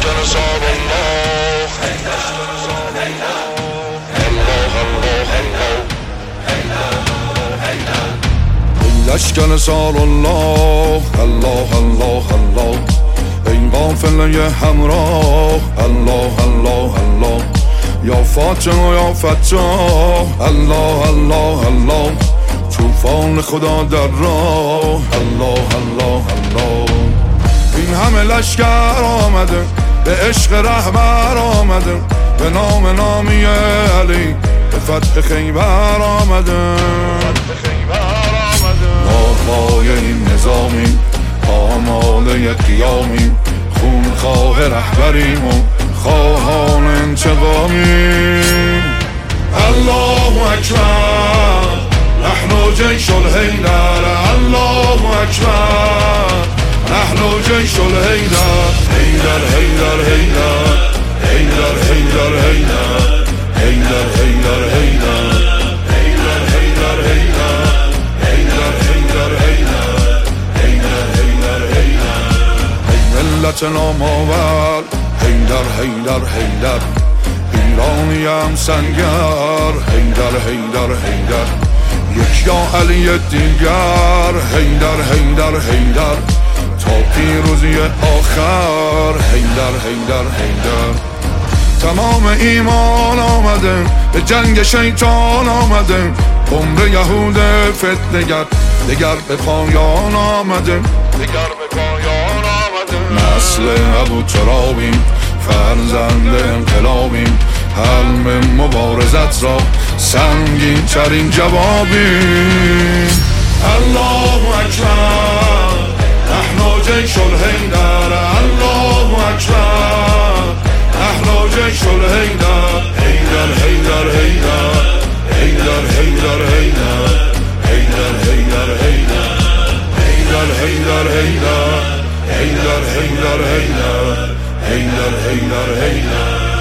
لشکر زار الله، الله الله الله، لشکر زار الله، الله الله الله، این قافله همراه، الله الله الله، یا فاطمه یا فتاح، الله الله الله، طوفان خدا در راه، الله الله الله. این همه لشکر آمده به عشق رهبر آمده، به نامی علی به فتح خیبر آمده. پای این نظامیم، آماده قیامیم، خونخواه رهبریم و خواهان انتقامیم. الله اکبر نحن جیش الحیدر، الله اکبر نحن جیش الحیدر، حیدر حیدر حیدر حیدر حیدر حیدر حیدر حیدر حیدر حیدر حیدر حیدر حیدر حیدر ای ملت نامآور، حیدر حیدر حیدر، ایرانیم سنگر، حیدر حیدر حیدر، یک یا علی دیگر، حیدر حیدر حیدر، تا پیروزی آخر، حیدر حیدر حیدر. تمام ایمان آمده به جنگ شیطان آمده، عمر یهود فتنه‌گر دگر به پایان آمده، دگر به پایان آمده. نسل ابو ترابیم، فرزند انقلابیم، حلم مبارزت را سنگین ترین جوابیم. الله اکبر نحن جیش الحیدر، الله اکبر نحن جیش الحیدر، حیدر حیدر حیدر حیدر حیدر حیدر حیدر حیدر حیدر حیدر حیدر حیدر حیدر حیدر حیدر حیدر حیدر حیدر.